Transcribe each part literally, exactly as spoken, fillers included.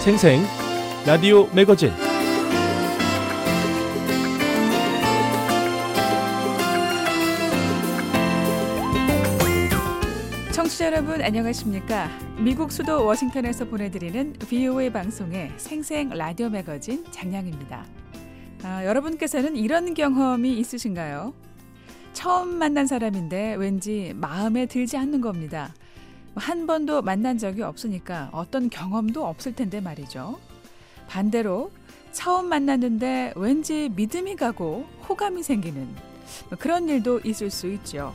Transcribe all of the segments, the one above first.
생생 라디오 매거진 청취자 여러분 안녕하십니까? 미국 수도 워싱턴에서 보내드리는 브이오에이 방송의 생생 라디오 매거진 장량입니다. 아, 여러분께서는 이런 경험이 있으신가요? 처음 만난 사람인데 왠지 마음에 들지 않는 겁니다. 한 번도 만난 적이 없으니까 어떤 경험도 없을 텐데 말이죠. 반대로 처음 만났는데 왠지 믿음이 가고 호감이 생기는 그런 일도 있을 수 있죠.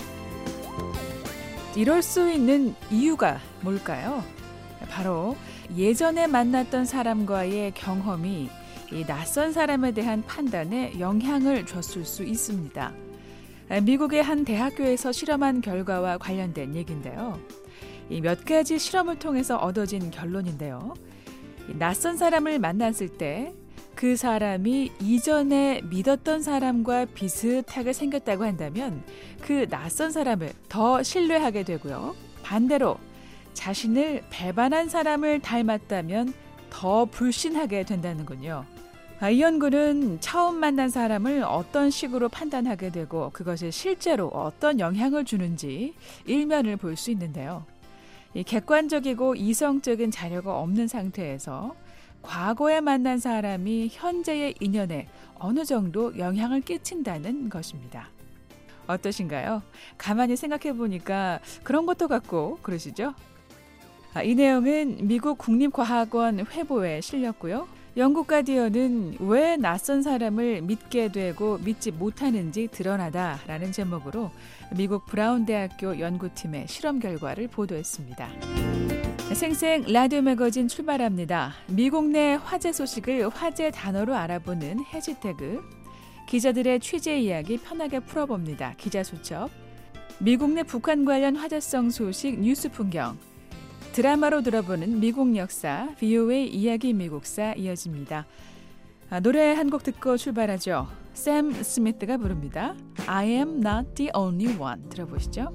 이럴 수 있는 이유가 뭘까요? 바로 예전에 만났던 사람과의 경험이 이 낯선 사람에 대한 판단에 영향을 줬을 수 있습니다. 미국의 한 대학교에서 실험한 결과와 관련된 얘기인데요. 이 몇 가지 실험을 통해서 얻어진 결론인데요. 낯선 사람을 만났을 때 그 사람이 이전에 믿었던 사람과 비슷하게 생겼다고 한다면 그 낯선 사람을 더 신뢰하게 되고요. 반대로 자신을 배반한 사람을 닮았다면 더 불신하게 된다는군요. 이 연구는 처음 만난 사람을 어떤 식으로 판단하게 되고 그것이 실제로 어떤 영향을 주는지 일면을 볼 수 있는데요. 이 객관적이고 이성적인 자료가 없는 상태에서 과거에 만난 사람이 현재의 인연에 어느 정도 영향을 끼친다는 것입니다. 어떠신가요? 가만히 생각해 보니까 그런 것도 같고 그러시죠? 아, 이 내용은 미국 국립과학원 회보에 실렸고요. 영국 가디언은 왜 낯선 사람을 믿게 되고 믿지 못하는지 드러나다라는 제목으로 미국 브라운 대학교 연구팀의 실험 결과를 보도했습니다. 생생 라디오 매거진 출발합니다. 미국 내 화제 소식을 화제 단어로 알아보는 해시태그, 기자들의 취재 이야기 편하게 풀어봅니다. 기자수첩, 미국 내 북한 관련 화제성 소식 뉴스 풍경, 드라마로 들어보는 미국 역사, 브이오에이 이야기 미국사 이어집니다. 아, 노래 한 곡 듣고 출발하죠. 샘 스미스가 부릅니다. I am not the only one. 들어보시죠.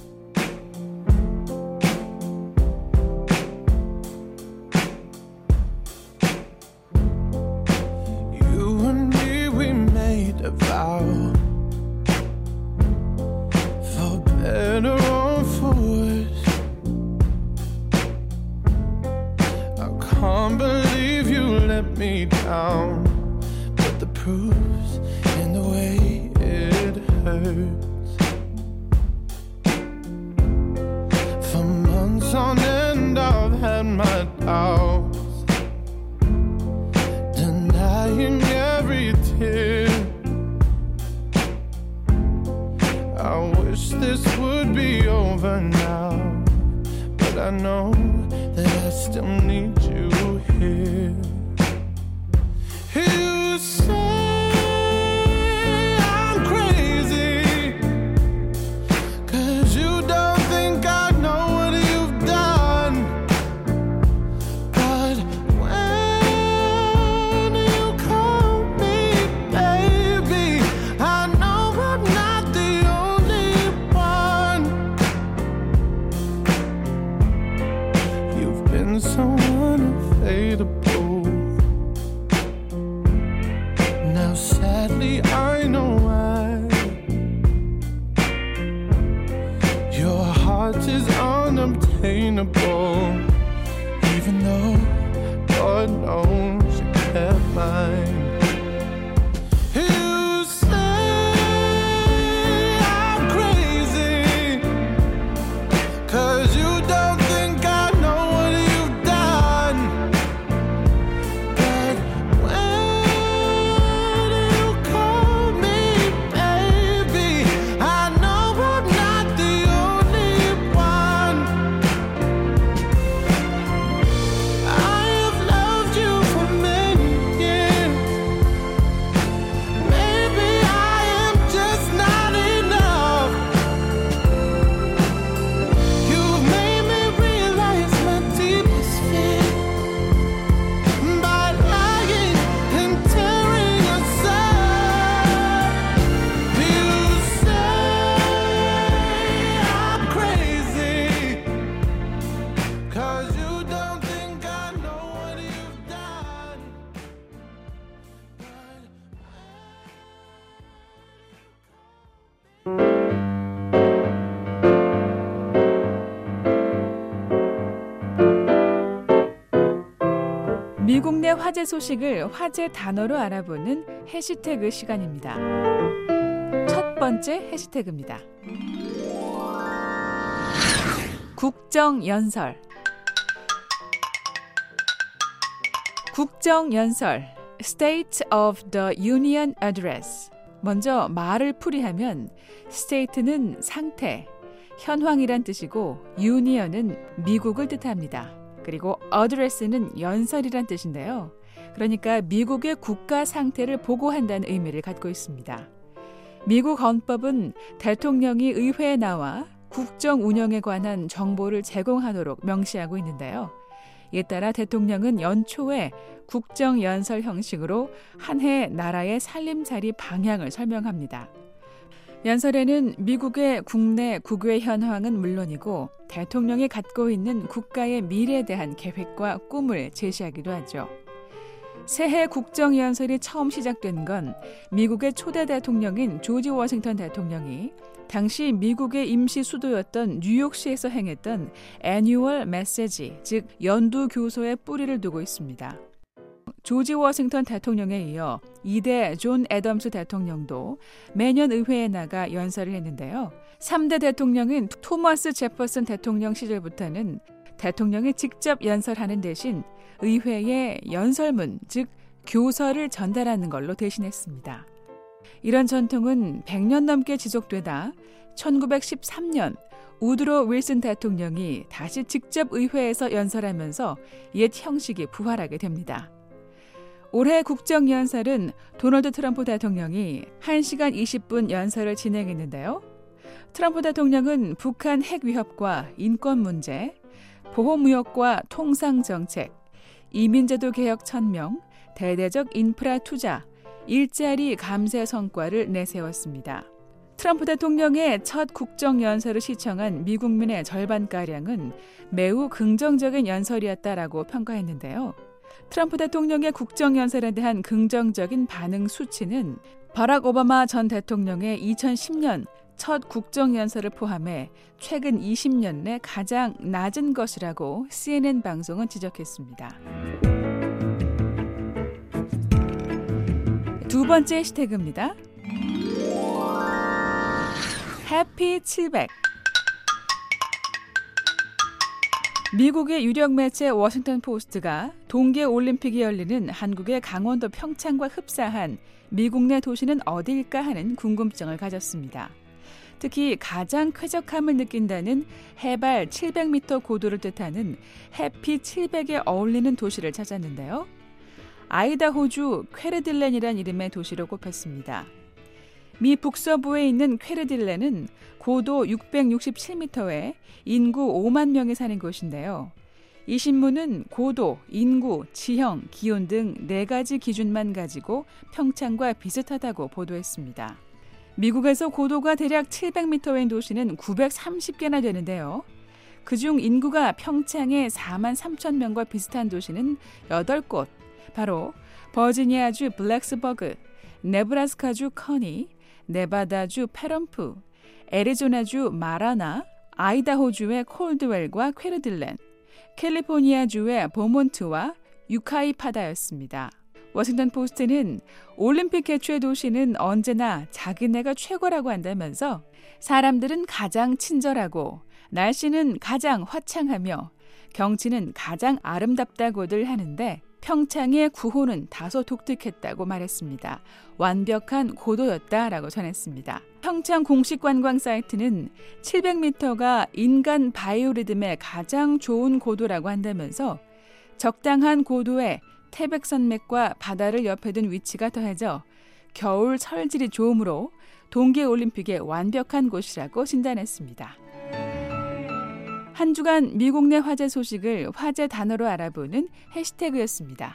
You and me, we made a vow for better or for worse. Can't believe you let me down, but the proof's in the way it hurts. For months on end I've had my doubts, denying every tear. I wish this would be over now, but I know that I still need you here. You say I'm crazy, 'cause you don't think I know what you've done. But when you call me baby, I know I'm not the only one. You've been so unfadable. Now sadly I know why. Your heart is unobtainable, even though God knows you kept mine. You say I'm crazy, 'cause you don't think I know what you've done. But when you call me baby, I know I'm not the only one. 미국의 화제 소식을 화제 단어로 알아보는 해시태그 시간입니다. 첫 번째 해시태그입니다. 국정연설. 국정연설, State of the Union Address. 먼저 말을 풀이하면 state는 상태, 현황이란 뜻이고 union은 미국을 뜻합니다. 그리고 address는 연설이란 뜻인데요. 그러니까 미국의 국가 상태를 보고한다는 의미를 갖고 있습니다. 미국 헌법은 대통령이 의회에 나와 국정 운영에 관한 정보를 제공하도록 명시하고 있는데요. 이에 따라 대통령은 연초에 국정연설 형식으로 한 해 나라의 살림살이 방향을 설명합니다. 연설에는 미국의 국내 국외 현황은 물론이고 대통령이 갖고 있는 국가의 미래에 대한 계획과 꿈을 제시하기도 하죠. 새해 국정연설이 처음 시작된 건 미국의 초대 대통령인 조지 워싱턴 대통령이 당시 미국의 임시 수도였던 뉴욕시에서 행했던 애뉴얼 메시지, 즉 연두 교서에 뿌리를 두고 있습니다. 조지 워싱턴 대통령에 이어 이 대 존 애덤스 대통령도 매년 의회에 나가 연설을 했는데요. 삼 대 대통령인 토머스 제퍼슨 대통령 시절부터는 대통령이 직접 연설하는 대신 의회에 연설문, 즉 교서를 전달하는 걸로 대신했습니다. 이런 전통은 백 년 넘게 지속되다 천구백십삼 년 우드로 윌슨 대통령이 다시 직접 의회에서 연설하면서 옛 형식이 부활하게 됩니다. 올해 국정연설은 도널드 트럼프 대통령이 한 시간 이십 분 연설을 진행했는데요. 트럼프 대통령은 북한 핵 위협과 인권 문제, 보호무역과 통상정책, 이민제도 개혁 천명, 대대적 인프라 투자, 일자리 감세 성과를 내세웠습니다. 트럼프 대통령의 첫 국정연설을 시청한 미국민의 절반가량은 매우 긍정적인 연설이었다라고 평가했는데요. 트럼프 대통령의 국정연설에 대한 긍정적인 반응 수치는 버락 오바마 전 대통령의 이천십 년 첫 국정연설을 포함해 최근 이십 년 내 가장 낮은 것이라고 씨엔엔 방송은 지적했습니다. 두 번째 해시태그입니다. 해피 칠백. 미국의 유력 매체 워싱턴 포스트가 동계올림픽이 열리는 한국의 강원도 평창과 흡사한 미국 내 도시는 어디일까 하는 궁금증을 가졌습니다. 특히 가장 쾌적함을 느낀다는 해발 칠백 미터 고도를 뜻하는 해피 칠백에 어울리는 도시를 찾았는데요. 아이다호주 퀘르딜렌이란 이름의 도시로 꼽혔습니다. 미 북서부에 있는 퀘르딜렌은 고도 육백육십칠 미터에 인구 오만 명이 사는 곳인데요. 이 신문은 고도, 인구, 지형, 기온 등 네 가지 기준만 가지고 평창과 비슷하다고 보도했습니다. 미국에서 고도가 대략 칠백 미터인 도시는 구백삼십 개나 되는데요. 그중 인구가 평창의 사만 삼천 명과 비슷한 도시는 여덟 곳, 바로 버지니아주 블랙스버그, 네브라스카주 커니, 네바다주 페럼프, 애리조나주 마라나, 아이다호주의 콜드웰과 퀘르딜렌, 캘리포니아주의 버몬트와 유카이파다였습니다. 워싱턴 포스트는 올림픽 개최 도시는 언제나 자기네가 최고라고 한다면서 사람들은 가장 친절하고 날씨는 가장 화창하며 경치는 가장 아름답다고들 하는데 평창의 구호는 다소 독특했다고 말했습니다. 완벽한 고도였다라고 전했습니다. 평창 공식 관광 사이트는 칠백 미터가 인간 바이오리듬에 가장 좋은 고도라고 한다면서 적당한 고도에 태백산맥과 바다를 옆에 둔 위치가 더해져 겨울 철질이 좋으므로 동계올림픽의 완벽한 곳이라고 진단했습니다. 한 주간 미국 내 화제 소식을 화제 단어로 알아보는 해시태그였습니다.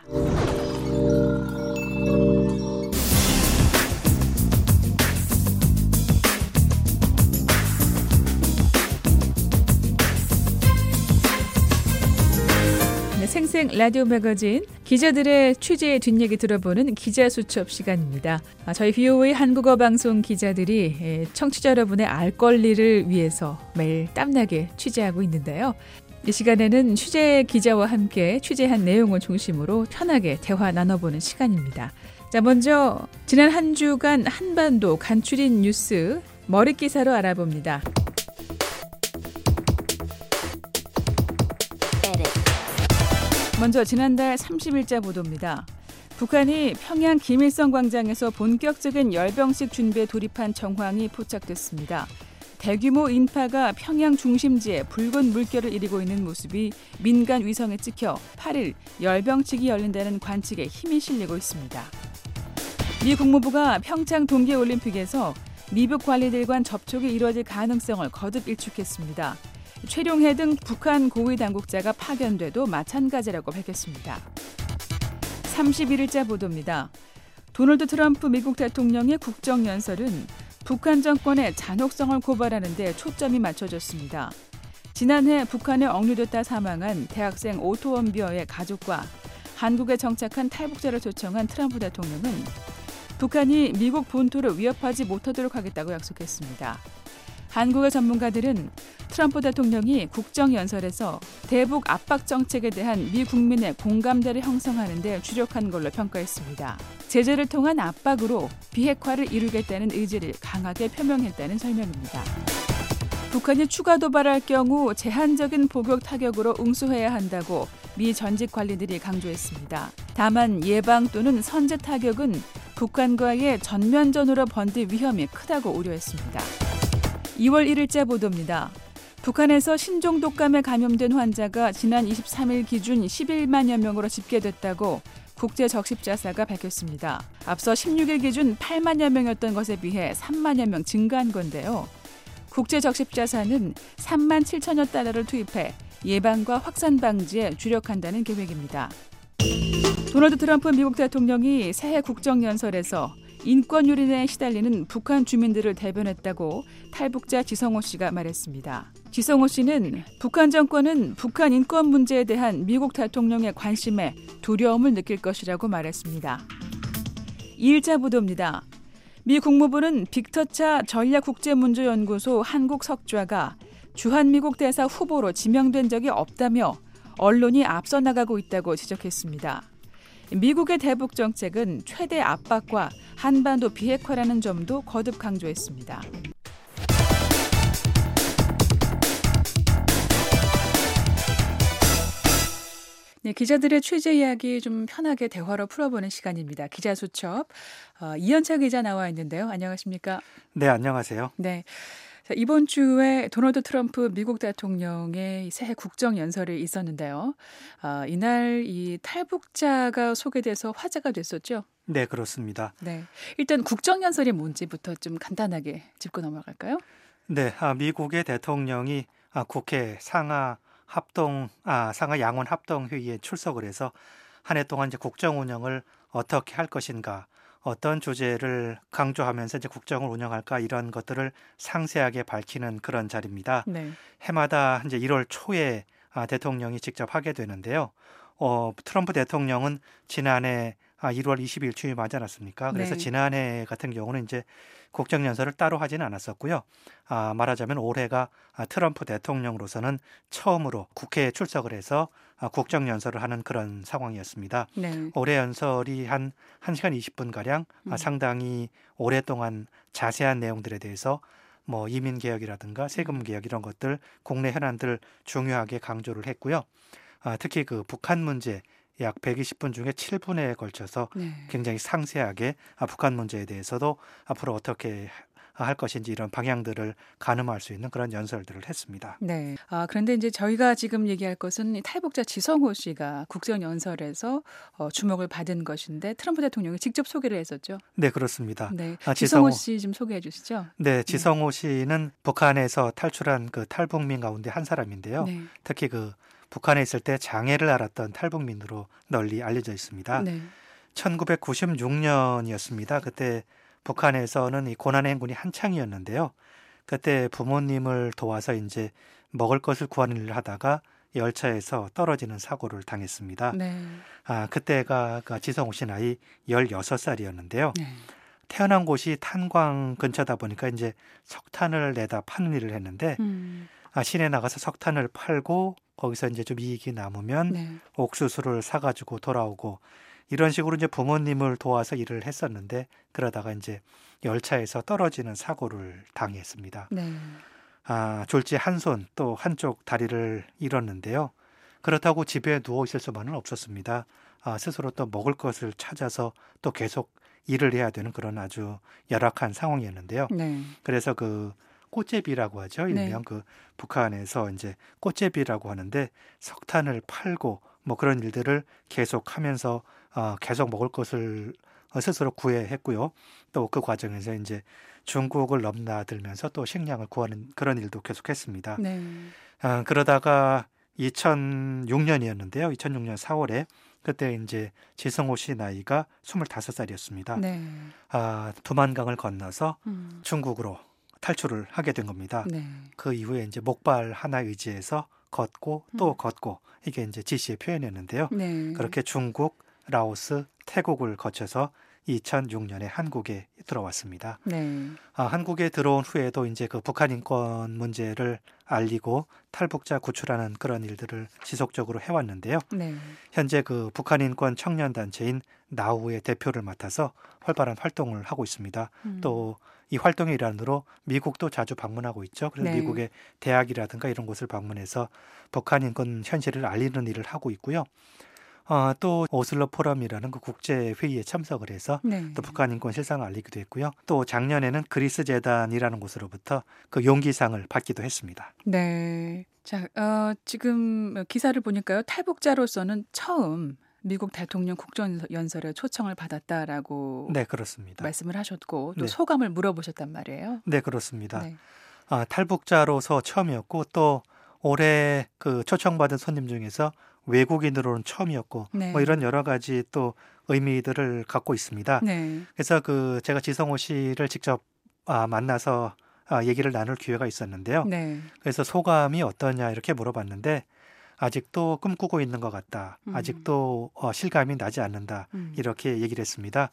생생 라디오 매거진 기자들의 취재 뒷얘기 들어보는 기자수첩 시간입니다. 저희 비오에이 한국어 방송 기자들이 청취자 여러분의 알 권리를 위해서 매일 땀나게 취재하고 있는데요. 이 시간에는 취재 기자와 함께 취재한 내용을 중심으로 편하게 대화 나눠보는 시간입니다. 자, 먼저 지난 한 주간 한반도 간추린 뉴스 머릿기사로 알아봅니다. 먼저 지난달 삼십일자 보도입니다. 북한이 평양 김일성 광장에서 본격적인 열병식 준비에 돌입한 정황이 포착됐습니다. 대규모 인파가 평양 중심지에 붉은 물결을 일으키고 있는 모습이 민간 위성에 찍혀 팔일 열병식이 열린다는 관측에 힘이 실리고 있습니다. 미 국무부가 평창 동계올림픽에서 미북 관리들과 접촉이 이루어질 가능성을 거듭 일축했습니다. 최룡해 등 북한 고위 당국자가 파견돼도 마찬가지라고 밝혔습니다. 삼십일일자 보도입니다. 도널드 트럼프 미국 대통령의 국정연설은 북한 정권의 잔혹성을 고발하는 데 초점이 맞춰졌습니다. 지난해 북한에 억류됐다 사망한 대학생 오토 원비어의 가족과 한국에 정착한 탈북자를 초청한 트럼프 대통령은 북한이 미국 본토를 위협하지 못하도록 하겠다고 약속했습니다. 한국의 전문가들은 트럼프 대통령이 국정연설에서 대북 압박 정책에 대한 미 국민의 공감대를 형성하는 데 주력한 걸로 평가했습니다. 제재를 통한 압박으로 비핵화를 이루겠다는 의지를 강하게 표명했다는 설명입니다. 북한이 추가 도발할 경우 제한적인 포격 타격으로 응수해야 한다고 미 전직 관리들이 강조했습니다. 다만 예방 또는 선제 타격은 북한과의 전면전으로 번질 위험이 크다고 우려했습니다. 이월 일일자 보도입니다. 북한에서 신종독감에 감염된 환자가 지난 이십삼일 기준 십일만여 명으로 집계됐다고 국제적십자사가 밝혔습니다. 앞서 십육일 기준 팔만여 명이었던 것에 비해 삼만여 명 증가한 건데요. 국제적십자사는 삼만 칠천여 달러를 투입해 예방과 확산 방지에 주력한다는 계획입니다. 도널드 트럼프 미국 대통령이 새해 국정연설에서 인권 유린에 시달리는 북한 주민들을 대변했다고 탈북자 지성호 씨가 말했습니다. 지성호 씨는 북한 정권은 북한 인권 문제에 대한 미국 대통령의 관심에 두려움을 느낄 것이라고 말했습니다. 이일자 보도입니다. 미 국무부는 빅터차 전략국제문제연구소 한국 석좌가 주한미국 대사 후보로 지명된 적이 없다며 언론이 앞서 나가고 있다고 지적했습니다. 미국의 대북 정책은 최대 압박과 한반도 비핵화라는 점도 거듭 강조했습니다. 네, 기자들의 취재 이야기 좀 편하게 대화로 풀어보는 시간입니다. 기자수첩 어, 이현차 기자 나와 있는데요. 안녕하십니까? 네, 안녕하세요. 네. 자, 이번 주에 도널드 트럼프 미국 대통령의 새해 국정연설이 있었는데요. 아, 이날 이 탈북자가 소개돼서 화제가 됐었죠? 네, 그렇습니다. 네, 일단 국정연설이 뭔지부터 좀 간단하게 짚고 넘어갈까요? 네, 아, 미국의 대통령이 아, 국회 상하 합동 아, 상하 양원 합동 회의에 출석을 해서 한 해 동안 이제 국정 운영을 어떻게 할 것인가, 어떤 주제를 강조하면서 이제 국정을 운영할까 이런 것들을 상세하게 밝히는 그런 자리입니다. 네. 해마다 이제 일월 초에 아, 대통령이 직접 하게 되는데요. 어, 트럼프 대통령은 지난해 아, 일월 이십일 취임하지 않았습니까? 그래서 네. 지난해 같은 경우는 이제 국정연설을 따로 하지는 않았었고요. 아, 말하자면 올해가 아, 트럼프 대통령으로서는 처음으로 국회에 출석을 해서 아, 국정연설을 하는 그런 상황이었습니다. 네. 올해 연설이 한 한 시간 이십 분가량 아, 음. 상당히 오랫동안 자세한 내용들에 대해서 뭐 이민개혁이라든가 세금개혁 이런 것들, 국내 현안들 중요하게 강조를 했고요. 아, 특히 그 북한 문제 약 백이십 분 중에 칠 분에 걸쳐서 네. 굉장히 상세하게 아, 북한 문제에 대해서도 앞으로 어떻게 할 것인지 이런 방향들을 가늠할 수 있는 그런 연설들을 했습니다. 네. 아, 그런데 이제 저희가 지금 얘기할 것은 이 탈북자 지성호 씨가 국정연설에서 어, 주목을 받은 것인데 트럼프 대통령이 직접 소개를 했었죠. 네, 그렇습니다. 네. 아, 지성호 지성호 씨 좀 소개해 주시죠. 네, 지성호 씨는 북한에서 탈출한 그 탈북민 가운데 한 사람인데요. 네. 특히 그 북한에 있을 때 장애를 앓았던 탈북민으로 널리 알려져 있습니다. 네. 천구백구십육 년이었습니다. 그때 북한에서는 이 고난의 행군이 한창이었는데요. 그때 부모님을 도와서 이제 먹을 것을 구하는 일을 하다가 열차에서 떨어지는 사고를 당했습니다. 네. 아, 그때가 그 지성호 씨 나이 열여섯 살이었는데요. 네. 태어난 곳이 탄광 근처다 보니까 이제 석탄을 내다 파는 일을 했는데 음. 아, 시내 나가서 석탄을 팔고 거기서 이제 좀 이익이 남으면 네. 옥수수를 사가지고 돌아오고 이런 식으로 이제 부모님을 도와서 일을 했었는데 그러다가 이제 열차에서 떨어지는 사고를 당했습니다. 네. 아, 졸지 한 손 또 한쪽 다리를 잃었는데요. 그렇다고 집에 누워 있을 수만은 없었습니다. 아, 스스로 또 먹을 것을 찾아서 또 계속 일을 해야 되는 그런 아주 열악한 상황이었는데요. 네. 그래서 그 꽃제비라고 하죠. 일명 네. 그 북한에서 이제 꽃제비라고 하는데 석탄을 팔고 뭐 그런 일들을 계속 하면서 어, 계속 먹을 것을 스스로 구해했고요. 또 그 과정에서 이제 중국을 넘나들면서 또 식량을 구하는 그런 일도 계속했습니다. 네. 아, 그러다가 이천육 년이었는데요. 이천육 년 사월에 그때 이제 지성호 씨 나이가 스물다섯 살이었습니다. 네. 아, 두만강을 건너서 음. 중국으로 탈출을 하게 된 겁니다. 네. 그 이후에 이제 목발 하나 의지해서 걷고 또 음. 걷고 이게 이제 지시의 표현이었는데요. 네. 그렇게 중국, 라오스, 태국을 거쳐서 이천육 년에 한국에 들어왔습니다. 네. 아, 한국에 들어온 후에도 이제 그 북한 인권 문제를 알리고 탈북자 구출하는 그런 일들을 지속적으로 해왔는데요. 네. 현재 그 북한 인권 청년 단체인 나우의 대표를 맡아서 활발한 활동을 하고 있습니다. 음. 또 이 활동의 일환으로 미국도 자주 방문하고 있죠. 그래서 네. 미국의 대학이라든가 이런 곳을 방문해서 북한 인권 현실을 알리는 일을 하고 있고요. 어, 또 오슬로 포럼이라는 그 국제 회의에 참석을 해서 네. 또 북한 인권 실상을 알리기도 했고요. 또 작년에는 그리스 재단이라는 곳으로부터 그 용기상을 받기도 했습니다. 네. 자, 어, 지금 기사를 보니까요. 탈북자로서는 처음 미국 대통령 국정연설에 초청을 받았다라고 네, 그렇습니다. 말씀을 하셨고 또 네. 소감을 물어보셨단 말이에요. 네, 그렇습니다. 네. 아, 탈북자로서 처음이었고 또 올해 그 초청받은 손님 중에서 외국인으로는 처음이었고 네. 뭐 이런 여러 가지 또 의미들을 갖고 있습니다. 네. 그래서 그 제가 지성호 씨를 직접 아, 만나서 아, 얘기를 나눌 기회가 있었는데요. 네. 그래서 소감이 어떠냐 이렇게 물어봤는데 아직도 꿈꾸고 있는 것 같다. 음. 아직도 어, 실감이 나지 않는다. 음. 이렇게 얘기를 했습니다.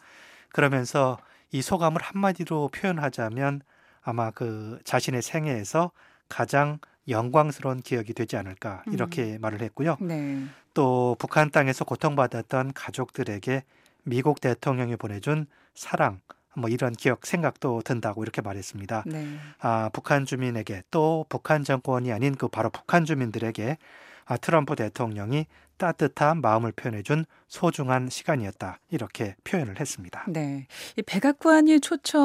그러면서 이 소감을 한마디로 표현하자면 아마 그 자신의 생애에서 가장 영광스러운 기억이 되지 않을까 이렇게 음. 말을 했고요. 네. 또 북한 땅에서 고통받았던 가족들에게 미국 대통령이 보내준 사랑 뭐 이런 기억 생각도 든다고 이렇게 말했습니다. 네. 아, 북한 주민에게 또 북한 정권이 아닌 그 바로 북한 주민들에게 아, 트럼프 대통령이 따뜻한 마음을 표현해준 소중한 시간이었다 이렇게 표현을 했습니다. 네. 이 백악관이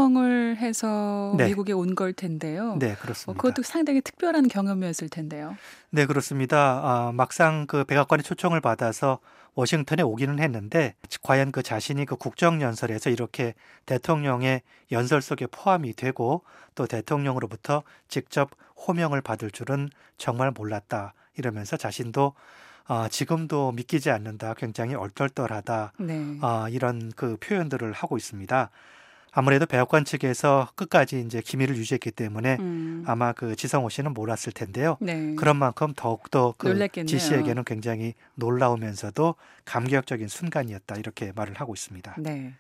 초청을 해서 네. 미국에 온 걸 텐데요. 네, 어, 그렇습니다. 그것도 상당히 특별한 경험이었을 텐데요. 네, 그렇습니다. 아, 막상 그 백악관의 초청을 받아서 워싱턴에 오기는 했는데 과연 그 자신이 그 국정연설에서 이렇게 대통령의 연설 속에 포함이 되고 또 대통령으로부터 직접 호명을 받을 줄은 정말 몰랐다 이러면서 자신도 어, 지금도 믿기지 않는다, 굉장히 얼떨떨하다 네. 어, 이런 그 표현들을 하고 있습니다. 아무래도 백악관 측에서 끝까지 이제 기밀을 유지했기 때문에 음. 아마 그 지성호 씨는 몰랐을 텐데요. 네. 그런 만큼 더욱더 그 놀랐겠네요. 지 씨에게는 굉장히 놀라우면서도 감격적인 순간이었다 이렇게 말을 하고 있습니다. 네.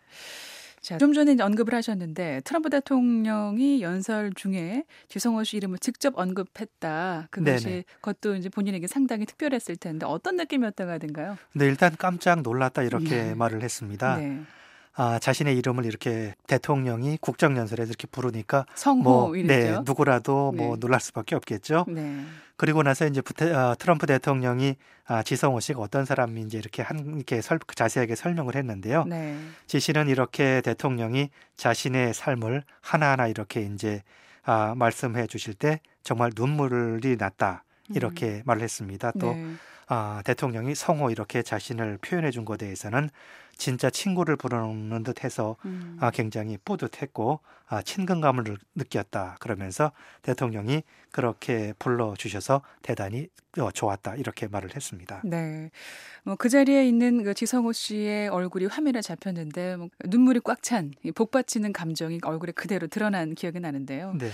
자, 좀 전에 언급을 하셨는데 트럼프 대통령이 연설 중에 지성호 씨 이름을 직접 언급했다. 그것이 네네. 그것도 이제 본인에게 상당히 특별했을 텐데 어떤 느낌이었다고 하던가요? 근데 일단 깜짝 놀랐다 이렇게 네. 말을 했습니다. 네. 아, 자신의 이름을 이렇게 대통령이 국정연설에서 이렇게 부르니까 성호 뭐 네, 이랬죠. 누구라도 뭐 네. 놀랄 수밖에 없겠죠. 네. 그리고 나서 이제 부태, 아, 트럼프 대통령이 아, 지성호 씨가 어떤 사람인지 이렇게 한 이렇게 설, 자세하게 설명을 했는데요. 네. 지 씨는 이렇게 대통령이 자신의 삶을 하나하나 이렇게 이제 아, 말씀해 주실 때 정말 눈물이 났다 이렇게 음. 말을 했습니다. 또 네. 아, 대통령이 성호 이렇게 자신을 표현해 준 것에 대해서는 진짜 친구를 부르는 듯해서 음. 아, 굉장히 뿌듯했고 아, 친근감을 느- 느꼈다. 그러면서 대통령이 그렇게 불러주셔서 대단히 어, 좋았다 이렇게 말을 했습니다. 네. 뭐 그 자리에 있는 그 지성호 씨의 얼굴이 화면에 잡혔는데 뭐 눈물이 꽉 찬 복받치는 감정이 얼굴에 그대로 드러난 기억이 나는데요. 네,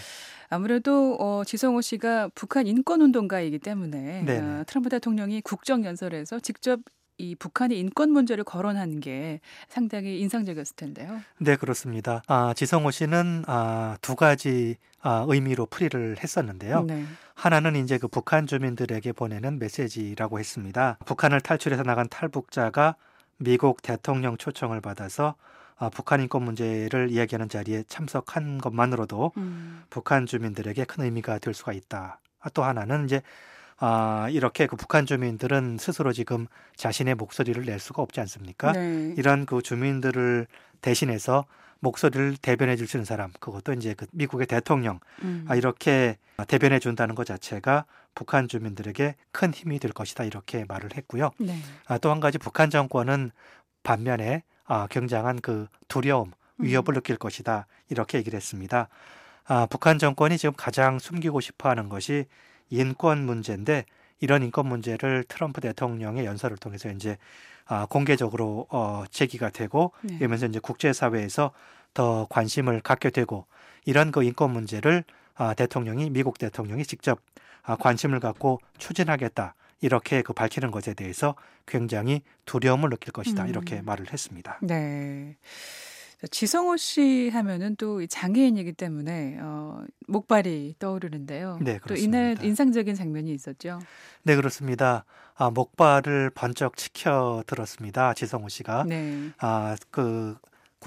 아무래도 어, 지성호 씨가 북한 인권운동가이기 때문에 네네. 어, 트럼프 대통령이 국정연설에서 직접 이 북한의 인권 문제를 거론하는 게 상당히 인상적이었을 텐데요. 네, 그렇습니다. 아, 지성호 씨는 아, 두 가지 아, 의미로 풀이를 했었는데요. 네. 하나는 이제 그 북한 주민들에게 보내는 메시지라고 했습니다. 북한을 탈출해서 나간 탈북자가 미국 대통령 초청을 받아서 아, 북한 인권 문제를 이야기하는 자리에 참석한 것만으로도 음. 북한 주민들에게 큰 의미가 될 수가 있다. 아, 또 하나는 이제 아, 이렇게 그 북한 주민들은 스스로 지금 자신의 목소리를 낼 수가 없지 않습니까? 네. 이런 그 주민들을 대신해서 목소리를 대변해 줄 수 있는 사람, 그것도 이제 그 미국의 대통령, 음. 아, 이렇게 대변해 준다는 것 자체가 북한 주민들에게 큰 힘이 될 것이다. 이렇게 말을 했고요. 네. 아, 또 한 가지 북한 정권은 반면에 아, 굉장한 그 두려움, 위협을 음. 느낄 것이다. 이렇게 얘기를 했습니다. 아, 북한 정권이 지금 가장 숨기고 싶어 하는 것이 인권 문제인데 이런 인권 문제를 트럼프 대통령의 연설을 통해서 이제 아, 공개적으로 어, 제기가 되고 네. 이러면서 이제 국제사회에서 더 관심을 갖게 되고 이런 그 인권 문제를 아, 대통령이 미국 대통령이 직접 아, 관심을 갖고 추진하겠다 이렇게 그 밝히는 것에 대해서 굉장히 두려움을 느낄 것이다 음. 이렇게 말을 했습니다. 네. 지성호 씨 하면은 또 장애인이기 때문에 어, 목발이 떠오르는데요. 네, 또 이날 그렇습니다. 인상적인 장면이 있었죠. 네, 그렇습니다. 아, 목발을 번쩍 치켜 들었습니다. 지성호 씨가. 네. 아, 그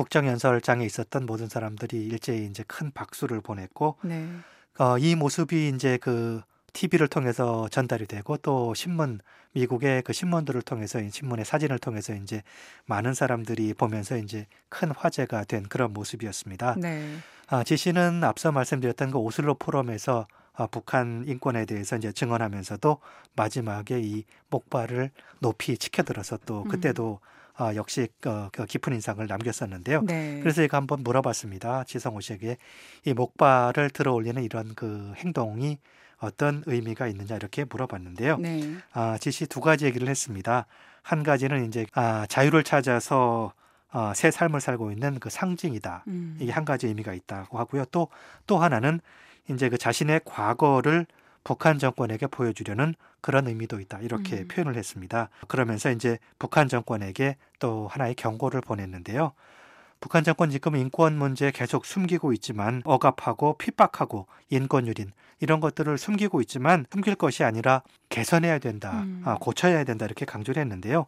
국정연설장에 있었던 모든 사람들이 일제히 이제 큰 박수를 보냈고, 네. 어, 이 모습이 이제 그 티비를 통해서 전달이 되고 또 신문, 미국의 그 신문들을 통해서 이 신문의 사진을 통해서 이제 많은 사람들이 보면서 이제 큰 화제가 된 그런 모습이었습니다. 네. 아, 지 씨는 앞서 말씀드렸던 그 오슬로 포럼에서 아, 북한 인권에 대해서 이제 증언하면서도 마지막에 이 목발을 높이 치켜들어서 또 그때도 아, 역시 어, 그 깊은 인상을 남겼었는데요. 네. 그래서 제가 한번 물어봤습니다. 지성호 씨에게 이 목발을 들어 올리는 이런 그 행동이 어떤 의미가 있느냐 이렇게 물어봤는데요. 네. 아, 지시 두 가지 얘기를 했습니다. 한 가지는 이제 아, 자유를 찾아서 어, 새 삶을 살고 있는 그 상징이다. 음. 이게 한 가지 의미가 있다고 하고요. 또 또 하나는 이제 그 자신의 과거를 북한 정권에게 보여주려는 그런 의미도 있다. 이렇게 음. 표현을 했습니다. 그러면서 이제 북한 정권에게 또 하나의 경고를 보냈는데요. 북한 정권 지금 인권 문제 계속 숨기고 있지만 억압하고 핍박하고 인권 유린 이런 것들을 숨기고 있지만 숨길 것이 아니라 개선해야 된다. 음. 아, 고쳐야 된다. 이렇게 강조를 했는데요.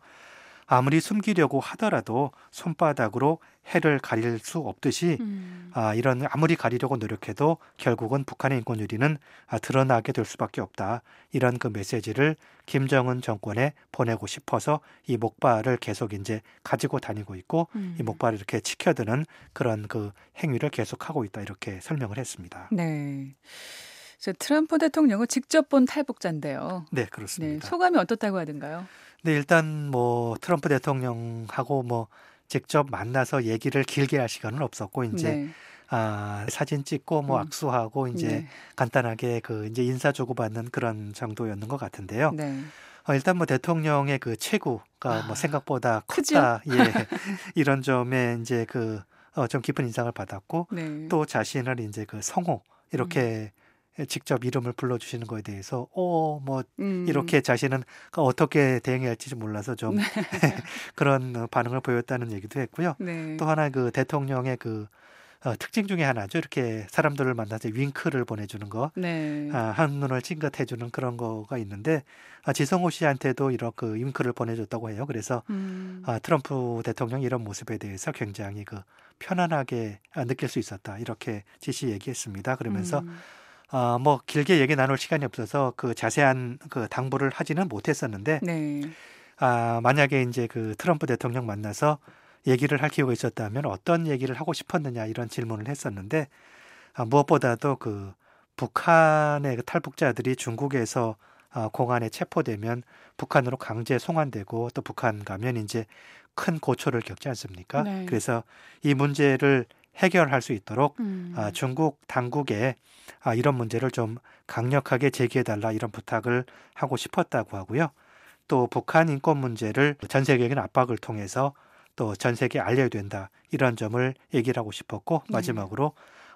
아무리 숨기려고 하더라도 손바닥으로 해를 가릴 수 없듯이 음. 아, 이런 아무리 가리려고 노력해도 결국은 북한의 인권 유리는 아, 드러나게 될 수밖에 없다. 이런 그 메시지를 김정은 정권에 보내고 싶어서 이 목발을 계속 이제 가지고 다니고 있고 음. 이 목발을 이렇게 치켜드는 그런 그 행위를 계속하고 있다. 이렇게 설명을 했습니다. 네. 저 트럼프 대통령을 직접 본 탈북자인데요. 네, 네. 그렇습니다. 소감이 어떻다고 하던가요? 네, 일단 뭐 트럼프 대통령하고 뭐 직접 만나서 얘기를 길게 할 시간은 없었고 이제 네. 아, 사진 찍고 뭐 음. 악수하고 이제 네. 간단하게 그 이제 인사 주고받는 그런 정도였는 것 같은데요. 네. 어, 일단 뭐 대통령의 그 체구가 뭐 아, 생각보다 크죠? 컸다. 예. 이런 점에 이제 그 어, 좀 깊은 인상을 받았고 네. 또 자신을 이제 그 성호 이렇게 직접 이름을 불러주시는 거에 대해서 어, 뭐 음. 이렇게 자신은 어떻게 대응해야 할지 몰라서 좀 그런 반응을 보였다는 얘기도 했고요. 네. 또 하나 그 대통령의 그 어, 특징 중에 하나죠. 이렇게 사람들을 만나서 윙크를 보내주는 거, 네. 아, 한눈을 찡긋해주는 그런 거가 있는데 아, 지성호 씨한테도 이런 그 윙크를 보내줬다고 해요. 그래서 음. 아, 트럼프 대통령 이런 모습에 대해서 굉장히 그 편안하게 아, 느낄 수 있었다. 이렇게 지시 얘기했습니다. 그러면서 음. 아, 뭐 길게 얘기 나눌 시간이 없어서 그 자세한 그 당부를 하지는 못했었는데 네. 아, 만약에 이제 그 트럼프 대통령 만나서 얘기를 할 기회가 있었다면 어떤 얘기를 하고 싶었느냐 이런 질문을 했었는데 아, 무엇보다도 그 북한의 그 탈북자들이 중국에서 아, 공안에 체포되면 북한으로 강제 송환되고 또 북한 가면 이제 큰 고초를 겪지 않습니까? 네. 그래서 이 문제를 해결할 수 있도록 음. 아, 중국 당국에 아, 이런 문제를 좀 강력하게 제기해달라 이런 부탁을 하고 싶었다고 하고요. 또 북한 인권 문제를 전 세계적인 압박을 통해서 또 전 세계에 알려야 된다 이런 점을 얘기를 하고 싶었고 네. 마지막으로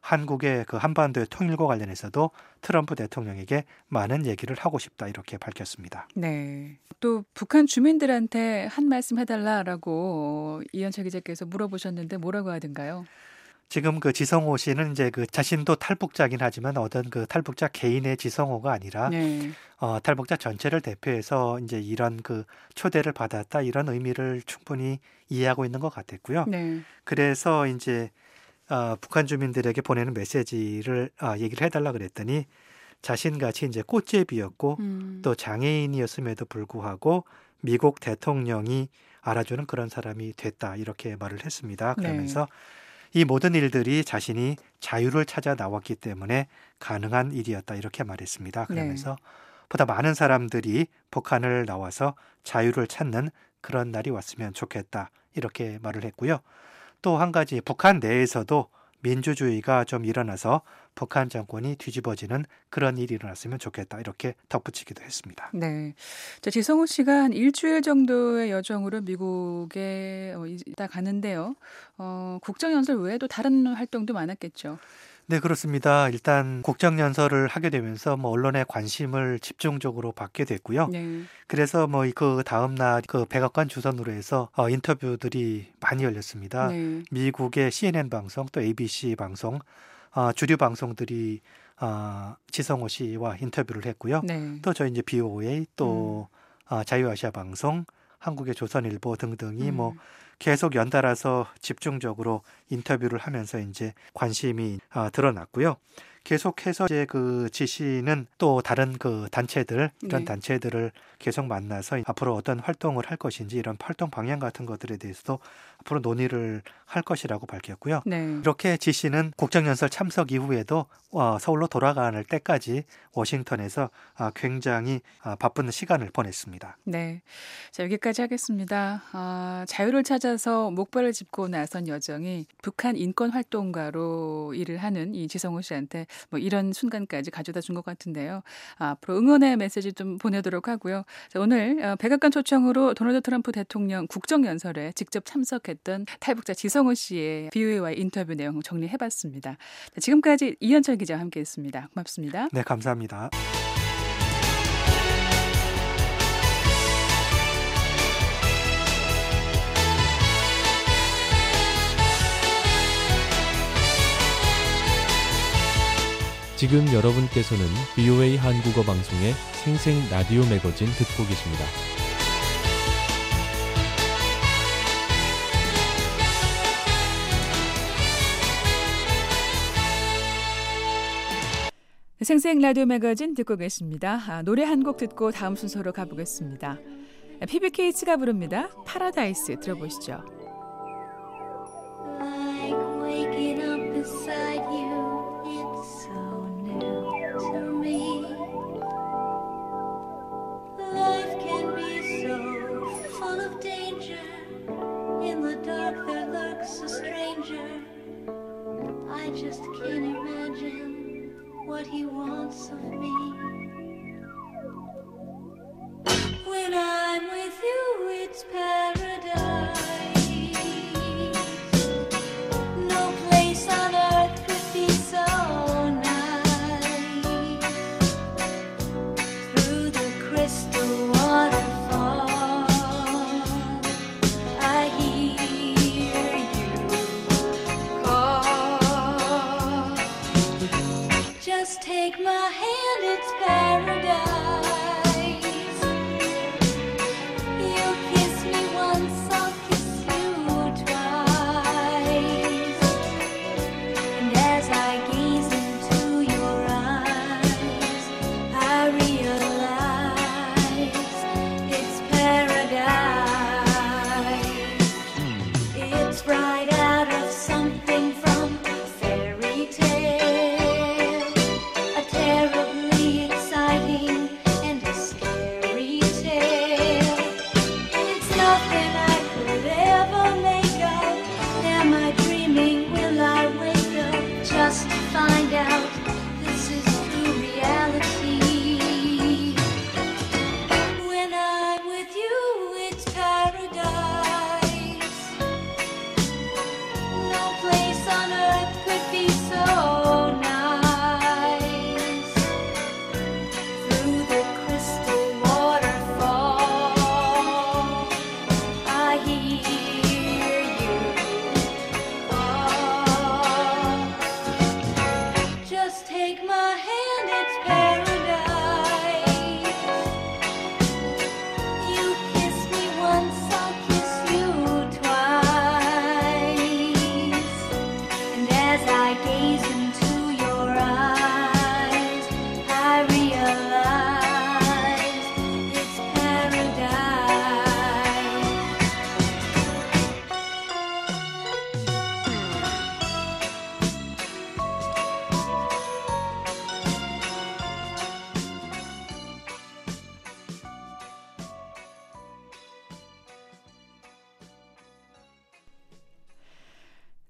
한국의 그 한반도의 통일과 관련해서도 트럼프 대통령에게 많은 얘기를 하고 싶다 이렇게 밝혔습니다. 네. 또 북한 주민들한테 한 말씀 해달라라고 이현철 기자께서 물어보셨는데 뭐라고 하던가요? 지금 그 지성호 씨는 이제 그 자신도 탈북자긴 하지만 어떤 그 탈북자 개인의 지성호가 아니라 네. 어, 탈북자 전체를 대표해서 이제 이런 그 초대를 받았다 이런 의미를 충분히 이해하고 있는 것 같았고요. 네. 그래서 이제 어, 북한 주민들에게 보내는 메시지를 어, 얘기를 해달라 그랬더니 자신같이 이제 꽃제비였고 음. 또 장애인이었음에도 불구하고 미국 대통령이 알아주는 그런 사람이 됐다 이렇게 말을 했습니다. 그러면서 네. 이 모든 일들이 자신이 자유를 찾아 나왔기 때문에 가능한 일이었다 이렇게 말했습니다. 그러면서 네. 보다 많은 사람들이 북한을 나와서 자유를 찾는 그런 날이 왔으면 좋겠다 이렇게 말을 했고요. 또 한 가지 북한 내에서도 민주주의가 좀 일어나서 북한 정권이 뒤집어지는 그런 일이 일어났으면 좋겠다 이렇게 덧붙이기도 했습니다. 네. 자, 지성호 씨가 한 일주일 정도의 여정으로 미국에 어, 있다 가는데요. 어, 국정연설 외에도 다른 활동도 많았겠죠. 네, 그렇습니다. 일단 국정연설을 하게 되면서 뭐 언론의 관심을 집중적으로 받게 됐고요. 네. 그래서 뭐 그 다음 날 그 백악관 주선으로 해서 어, 인터뷰들이 많이 열렸습니다. 네. 미국의 씨엔엔 방송 또 에이비씨 방송 어, 주류 방송들이 어, 지성호 씨와 인터뷰를 했고요. 네. 또 저희 이제 비오에이 또 음. 어, 자유아시아 방송, 한국의 조선일보 등등이 음. 뭐 계속 연달아서 집중적으로 인터뷰를 하면서 이제 관심이 어, 드러났고요. 계속해서 이제 그 지시는 또 다른 그 단체들 이런 네. 단체들을 계속 만나서 앞으로 어떤 활동을 할 것인지 이런 활동 방향 같은 것들에 대해서도 앞으로 논의를 할 것이라고 밝혔고요. 네. 이렇게 지시는 국정연설 참석 이후에도 어, 서울로 돌아가는 때까지 워싱턴에서 아, 굉장히 아, 바쁜 시간을 보냈습니다. 네. 자, 여기까지 하겠습니다. 아, 자유를 찾아서 목발을 짚고 나선 여정이 북한 인권 활동가로 일을 하는 이 지성호 씨한테 뭐 이런 순간까지 가져다 준 것 같은데요. 아, 앞으로 응원의 메시지 좀 보내도록 하고요. 자, 오늘 어, 백악관 초청으로 도널드 트럼프 대통령 국정연설에 직접 참석했던 탈북자 지성호 씨의 비오에이와의 인터뷰 내용 정리해봤습니다. 자, 지금까지 이현철 기자와 함께했습니다. 고맙습니다. 네, 감사합니다. 지금 여러분께서는 비오에이 한국어 방송의 생생 라디오 매거진 듣고 계십니다. 생생 라디오 매거진 듣고 계십니다. 아, 노래 한 곡 듣고 다음 순서로 가보겠습니다. 피비케이츠가 부릅니다. 파라다이스 들어보시죠. Like waking up beside you, it's so new to me. Life can be so full of danger. In the dark there lurks a stranger. I just can't imagine what he wants of me. When I'm with you, it's paradise. No place on earth could be so nice. Through the crystal waterfall, I hear you call. Just take my hand, it's paradise. You kiss me once, I'll kiss you twice. And as I gaze into your eyes, I realize it's paradise. It's right out of something from a fairy tale. A terribly exciting and a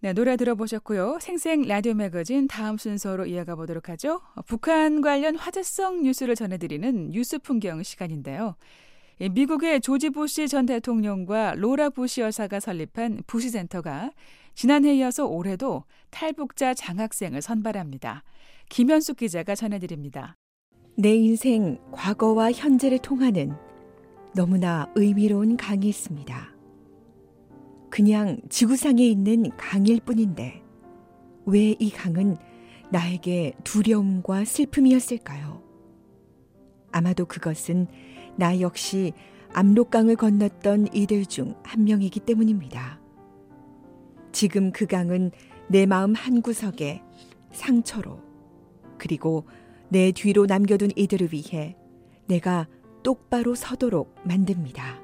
네, 노래 들어보셨고요. 생생 라디오 매거진 다음 순서로 이어가 보도록 하죠. 북한 관련 화제성 뉴스를 전해드리는 뉴스 풍경 시간인데요. 미국의 조지 부시 전 대통령과 로라 부시 여사가 설립한 부시 센터가 지난해에 이어서 올해도 탈북자 장학생을 선발합니다. 김현숙 기자가 전해드립니다. 내 인생 과거와 현재를 통하는 너무나 의미로운 강이 있습니다. 그냥 지구상에 있는 강일 뿐인데 왜 이 강은 나에게 두려움과 슬픔이었을까요? 아마도 그것은 나 역시 압록강을 건넜던 이들 중 한 명이기 때문입니다. 지금 그 강은 내 마음 한구석에 상처로 그리고 내 뒤로 남겨둔 이들을 위해 내가 똑바로 서도록 만듭니다.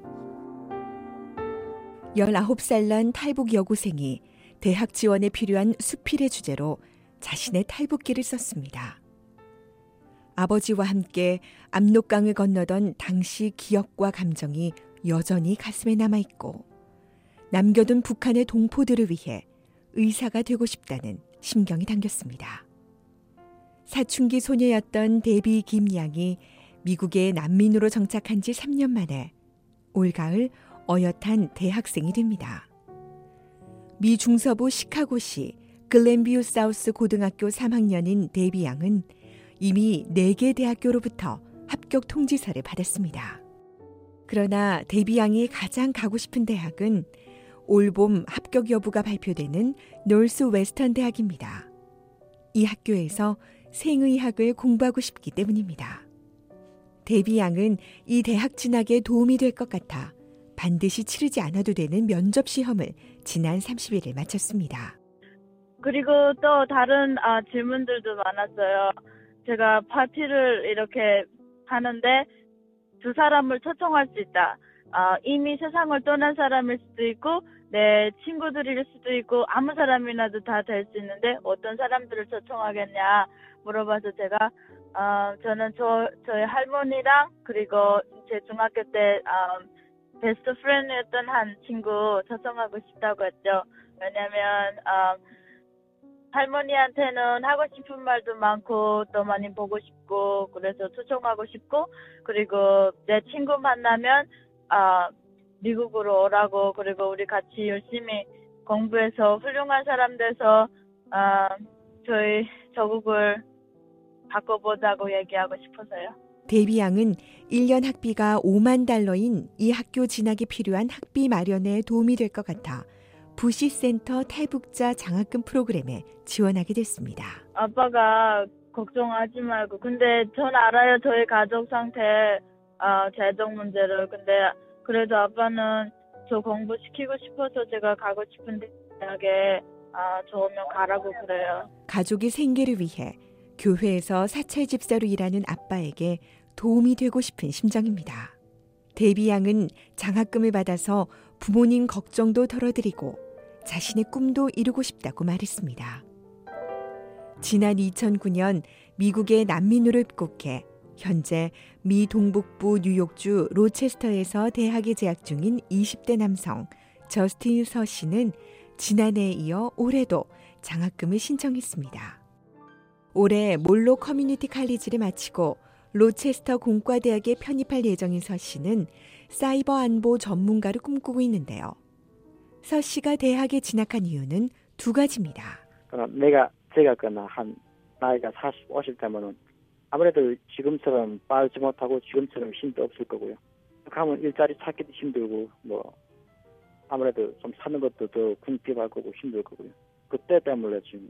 열아홉 살 난 탈북 여고생이 대학 지원에 필요한 수필의 주제로 자신의 탈북기를 썼습니다. 아버지와 함께 압록강을 건너던 당시 기억과 감정이 여전히 가슴에 남아있고 남겨둔 북한의 동포들을 위해 의사가 되고 싶다는 심경이 담겼습니다. 사춘기 소녀였던 데비 김양이 미국에 난민으로 정착한 지 삼 년 만에 올가을 어엿한 대학생이 됩니다. 미 중서부 시카고시 글렌뷰 사우스 고등학교 삼 학년인 데비 양은 이미 네 개 대학교로부터 합격 통지서를 받았습니다. 그러나 데비 양이 가장 가고 싶은 대학은 올봄 합격 여부가 발표되는 노스 웨스턴 대학입니다. 이 학교에서 생의학을 공부하고 싶기 때문입니다. 데비 양은 이 대학 진학에 도움이 될 것 같아 반드시 치르지 않아도 되는 면접 시험을 지난 삼십 일에 마쳤습니다. 그리고 또 다른 아, 질문들도 많았어요. 제가 파티를 이렇게 하는데 두 사람을 초청할 수 있다. 아, 이미 세상을 떠난 사람일 수도 있고 내 친구들일 수도 있고 아무 사람이라도 다 될 수 있는데 어떤 사람들을 초청하겠냐 물어봐서 제가 아, 저는 저, 저희 할머니랑 그리고 제 중학교 때 아, 베스트 프렌드였던 한 친구 초청하고 싶다고 했죠. 왜냐면 어, 할머니한테는 하고 싶은 말도 많고 또 많이 보고 싶고 그래서 초청하고 싶고 그리고 내 친구 만나면 어, 미국으로 오라고 그리고 우리 같이 열심히 공부해서 훌륭한 사람 돼서 어, 저희 조국을 바꿔보자고 얘기하고 싶어서요. 데비 양은 일 년 학비가 오만 달러인 이 학교 진학에 필요한 학비 마련에 도움이 될 것 같아 부시 센터 탈북자 장학금 프로그램에 지원하게 됐습니다. 아빠가 걱정하지 말고 근데 전 알아요. 저희 가족 상태 어, 재정 문제를. 근데 그래도 아빠는 저 공부시키고 싶어서 제가 가고 싶은 대학에 어, 좋으면 가라고 그래요. 가족의 생계를 위해 교회에서 사찰 집사로 일하는 아빠에게 도움이 되고 싶은 심정입니다. 데비 양은 장학금을 받아서 부모님 걱정도 덜어드리고 자신의 꿈도 이루고 싶다고 말했습니다. 지난 이천구 년 미국의 난민으로 입국해 현재 미 동북부 뉴욕주 로체스터에서 대학에 재학 중인 이십 대 남성 저스틴 서 씨는 지난해에 이어 올해도 장학금을 신청했습니다. 올해 몰로 커뮤니티 칼리지를 마치고 로체스터 공과대학에 편입할 예정인 서 씨는 사이버 안보 전문가를 꿈꾸고 있는데요. 서 씨가 대학에 진학한 이유는 두 가지입니다. 내가 제가 그나 한 나이가 사십, 오십 되면은 아무래도 지금처럼 빠르지 못하고 지금처럼 힘도 없을 거고요. 가면 일자리 찾기도 힘들고 뭐 아무래도 좀 사는 것도 더 궁핍할 거고 힘들 거고요. 그때 때문에 지금.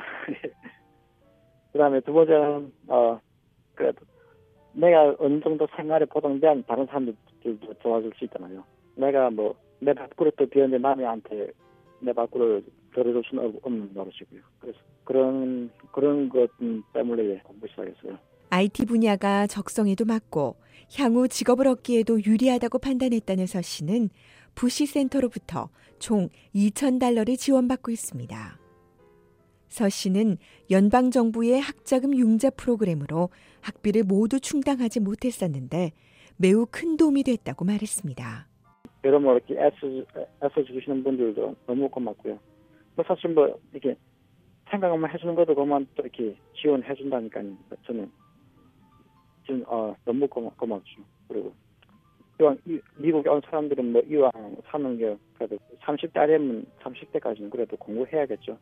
그다음에 두 번째는 어 그래도 내가 어느 정도 생활에 보장된 다른 사람들도 도와줄 수 있잖아요. 내가 뭐 내 밥그릇도 비었는데 남한테 내 밥그릇을 덜어줄 수는 없는 노릇이고요. 그래서 그런 그런 것 때문에 공부 시작했어요. 아이티 분야가 적성에도 맞고 향후 직업을 얻기에도 유리하다고 판단했다는 서 씨는 부시 센터로부터 총 이천 달러를 지원받고 있습니다. 서 씨는 연방정부의 학자금 융자 프로그램으로 학비를 모두 충당하지 못했었는데 매우 큰 도움이 됐다고 말했습니다. 여러분 이렇게 애써, 애써 주시는 분들도 너무 고맙고요. 뭐 사실 뭐 이렇게 생각만 해주는 것도 그만 또 이렇게 지원해 준다니까요. 저는 지금 어, 너무 고마, 고맙죠. 그리고 이왕 이, 미국에 온 사람들은 뭐 이왕 사는 게 그래도 삼십 대 아래면 삼십 대까지는 그래도 공부해야겠죠.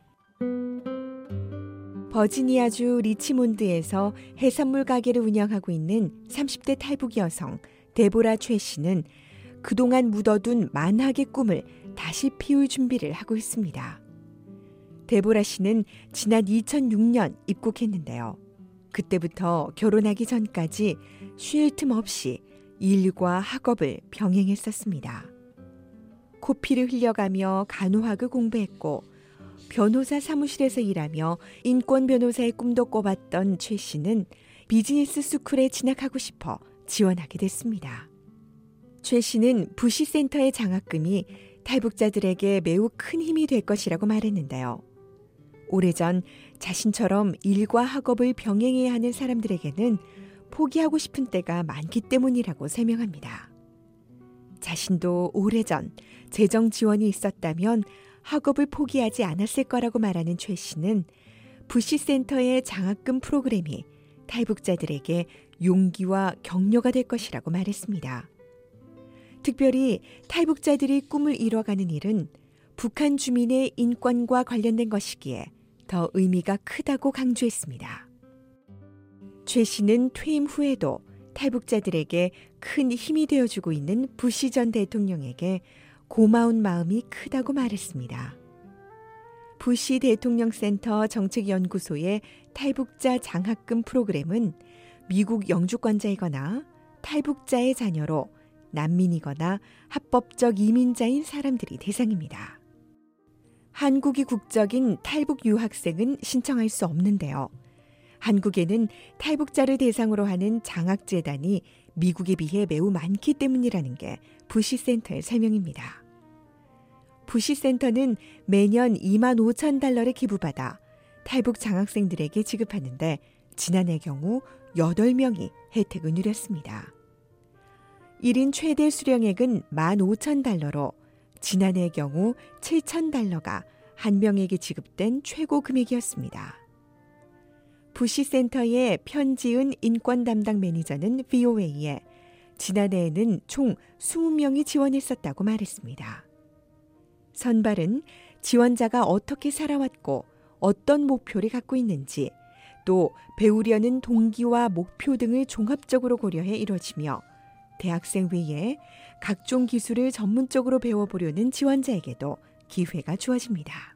버지니아주 리치몬드에서 해산물 가게를 운영하고 있는 삼십 대 탈북 여성 데보라 최 씨는 그동안 묻어둔 만학의 꿈을 다시 피울 준비를 하고 있습니다. 데보라 씨는 지난 이천육 년 입국했는데요. 그때부터 결혼하기 전까지 쉴 틈 없이 일과 학업을 병행했었습니다. 코피를 흘려가며 간호학을 공부했고 변호사 사무실에서 일하며 인권 변호사의 꿈도 꿔봤던 최 씨는 비즈니스 스쿨에 진학하고 싶어 지원하게 됐습니다. 최 씨는 부시센터의 장학금이 탈북자들에게 매우 큰 힘이 될 것이라고 말했는데요. 오래전 자신처럼 일과 학업을 병행해야 하는 사람들에게는 포기하고 싶은 때가 많기 때문이라고 설명합니다. 자신도 오래전 재정 지원이 있었다면 학업을 포기하지 않았을 거라고 말하는 최 씨는 부시센터의 장학금 프로그램이 탈북자들에게 용기와 격려가 될 것이라고 말했습니다. 특별히 탈북자들이 꿈을 이뤄가는 일은 북한 주민의 인권과 관련된 것이기에 더 의미가 크다고 강조했습니다. 최 씨는 퇴임 후에도 탈북자들에게 큰 힘이 되어주고 있는 부시 전 대통령에게 고마운 마음이 크다고 말했습니다. 부시 대통령센터 정책연구소의 탈북자 장학금 프로그램은 미국 영주권자이거나 탈북자의 자녀로 난민이거나 합법적 이민자인 사람들이 대상입니다. 한국이 국적인 탈북 유학생은 신청할 수 없는데요. 한국에는 탈북자를 대상으로 하는 장학재단이 미국에 비해 매우 많기 때문이라는 게 부시센터의 설명입니다. 부시센터는 매년 이만 오천 달러를 기부받아 탈북 장학생들에게 지급하는데 지난해 경우 여덟 명이 혜택을 누렸습니다. 일 인 최대 수령액은 만 오천 달러로 지난해의 경우 칠천 달러가 한 명에게 지급된 최고 금액이었습니다. 부시센터의 편지은 인권 담당 매니저는 브이오에이에 지난해에는 총 이십 명이 지원했었다고 말했습니다. 선발은 지원자가 어떻게 살아왔고 어떤 목표를 갖고 있는지 또 배우려는 동기와 목표 등을 종합적으로 고려해 이뤄지며 대학생 외에 각종 기술을 전문적으로 배워보려는 지원자에게도 기회가 주어집니다.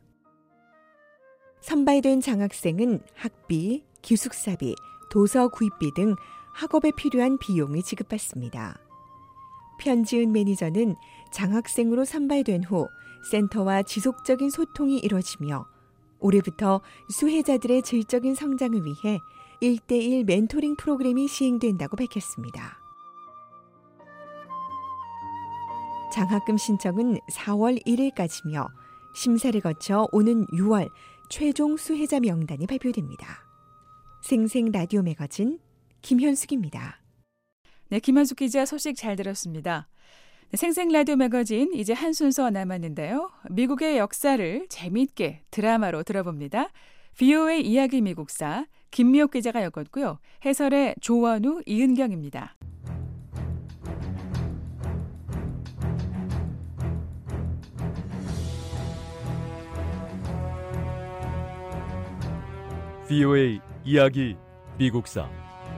선발된 장학생은 학비, 기숙사비, 도서 구입비 등 학업에 필요한 비용을 지급받습니다. 편지은 매니저는 장학생으로 선발된 후 센터와 지속적인 소통이 이뤄지며 올해부터 수혜자들의 질적인 성장을 위해 일 대일 멘토링 프로그램이 시행된다고 밝혔습니다. 장학금 신청은 사월 일일까지며 심사를 거쳐 오는 유월 최종 수혜자 명단이 발표됩니다. 생생 라디오 매거진 김현숙입니다. 네, 김현숙 기자 소식 잘 들었습니다. 네, 생생 라디오 매거진 이제 한 순서 남았는데요. 미국의 역사를 재미있게 드라마로 들어봅니다. 브이오에이 이야기 미국사 김미옥 기자가 엮었고요. 해설의 조원우, 이은경입니다. 브이오에이 이야기 미국사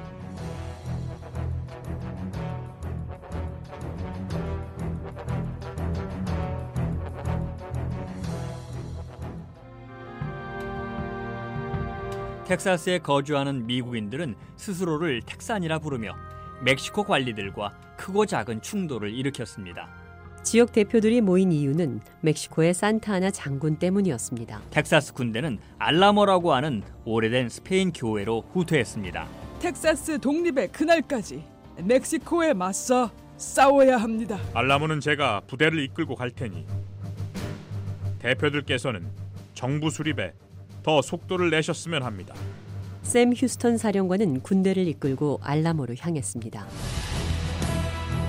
텍사스에 거주하는 미국인들은 스스로를 텍산이라 부르며 멕시코 관리들과 크고 작은 충돌을 일으켰습니다. 지역 대표들이 모인 이유는 멕시코의 산타아나 장군 때문이었습니다. 텍사스 군대는 알라모라고 하는 오래된 스페인 교회로 후퇴했습니다. 텍사스 독립의 그날까지 멕시코에 맞서 싸워야 합니다. 알라모는 제가 부대를 이끌고 갈 테니 대표들께서는 정부 수립에 더 속도를 내셨으면 합니다. 샘 휴스턴 사령관은 군대를 이끌고 알라모로 향했습니다.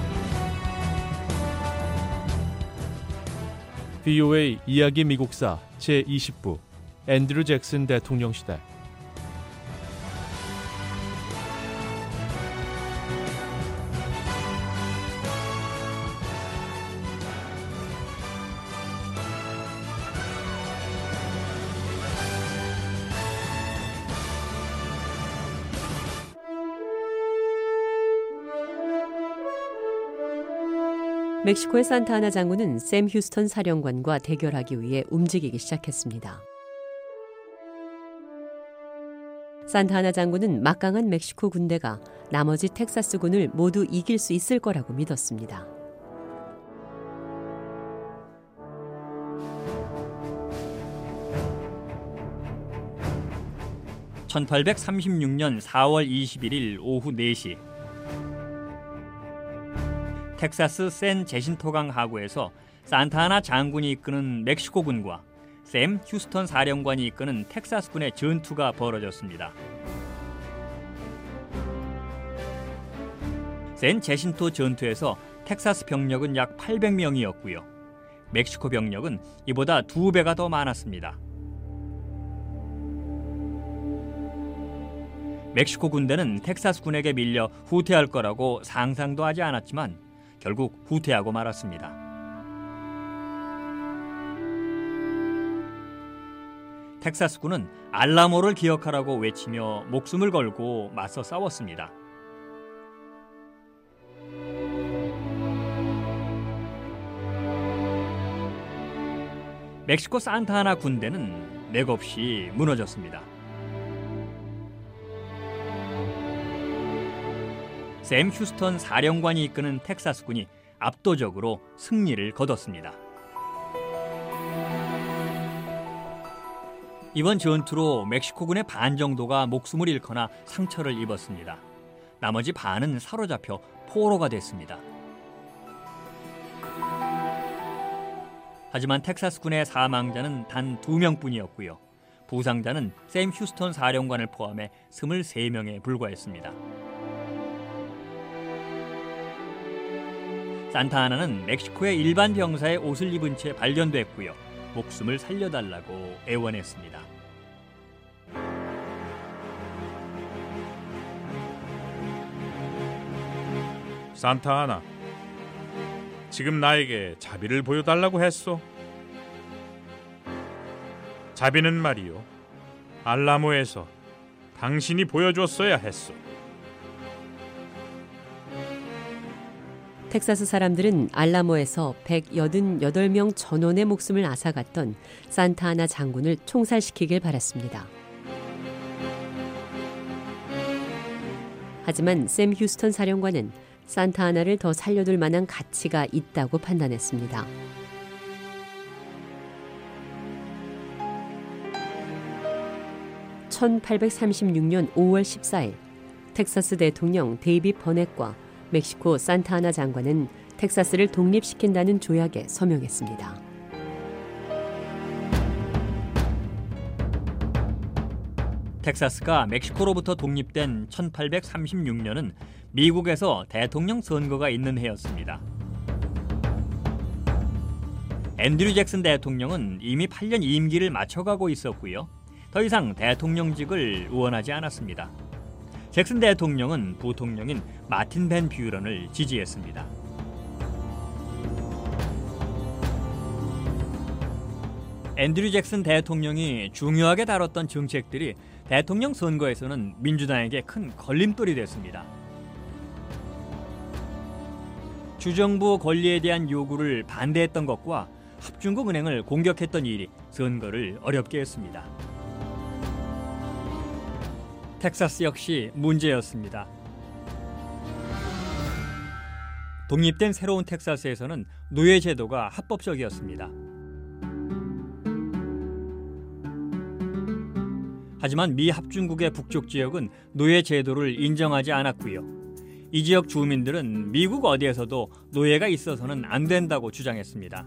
브이오에이 이야기 미국사 제이십 부 앤드류 잭슨 대통령 시대. 멕시코의 산타하나 장군은 샘 휴스턴 사령관과 대결하기 위해 움직이기 시작했습니다. 산타하나 장군은 막강한 멕시코 군대가 나머지 텍사스군을 모두 이길 수 있을 거라고 믿었습니다. 천팔백삼십육 년 사월 이십일일 오후 네 시 텍사스 샌 제신토강 하구에서 산타하나 장군이 이끄는 멕시코군과 샘 휴스턴 사령관이 이끄는 텍사스군의 전투가 벌어졌습니다. 샌 제신토 전투에서 텍사스 병력은 약 팔백 명이었고요. 멕시코 병력은 이보다 두 배가 더 많았습니다. 멕시코 군대는 텍사스 군에게 밀려 후퇴할 거라고 상상도 하지 않았지만 결국 후퇴하고 말았습니다. 텍사스군은 알라모를 기억하라고 외치며 목숨을 걸고 맞서 싸웠습니다. 멕시코 산타하나 군대는 맥없이 무너졌습니다. 샘 휴스턴 사령관이 이끄는 텍사스군이 압도적으로 승리를 거뒀습니다. 이번 전투로 멕시코군의 반 정도가 목숨을 잃거나 상처를 입었습니다. 나머지 반은 사로잡혀 포로가 됐습니다. 하지만 텍사스군의 사망자는 단 두 명뿐이었고요. 부상자는 샘 휴스턴 사령관을 포함해 스물세 명에 불과했습니다. 산타하나는 멕시코의 일반 병사의 옷을 입은 채 발견됐고요. 목숨을 살려달라고 애원했습니다. 산타하나, 지금 나에게 자비를 보여달라고 했소. 자비는 말이요, 알라모에서 당신이 보여줬어야 했소. 텍사스 사람들은 알라모에서 백팔십팔 명 전원의 목숨을 앗아갔던 산타하나 장군을 총살시키길 바랐습니다. 하지만 샘 휴스턴 사령관은 산타하나를 더 살려둘 만한 가치가 있다고 판단했습니다. 천팔백삼십육 년 오월 십사일 텍사스 대통령 데이빗 버넷과 멕시코 산타하나 장관은 텍사스를 독립시킨다는 조약에 서명했습니다. 텍사스가 멕시코로부터 독립된 천팔백삼십육 년은 미국에서 대통령 선거가 있는 해였습니다. 앤드류 잭슨 대통령은 이미 팔 년 임기를 마쳐가고 있었고요. 더 이상 대통령직을 원하지 않았습니다. 잭슨 대통령은 부통령인 마틴 벤 뷰런을 지지했습니다. 앤드류 잭슨 대통령이 중요하게 다뤘던 정책들이 대통령 선거에서는 민주당에게 큰 걸림돌이 됐습니다. 주정부 권리에 대한 요구를 반대했던 것과 합중국 은행을 공격했던 일이 선거를 어렵게 했습니다. 텍사스 역시 문제였습니다. 독립된 새로운 텍사스에서는 노예 제도가 합법적이었습니다. 하지만 미 합중국의 북쪽 지역은 노예 제도를 인정하지 않았고요. 이 지역 주민들은 미국 어디에서도 노예가 있어서는 안 된다고 주장했습니다.